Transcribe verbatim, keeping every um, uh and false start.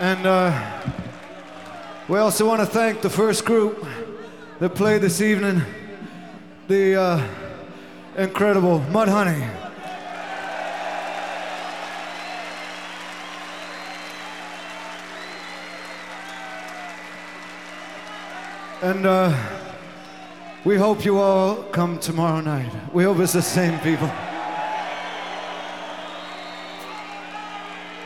And uh, we also want to thank the first group that played this evening, the uh, incredible Mudhoney. And uh, we hope you all come tomorrow night. We hope it's the same people.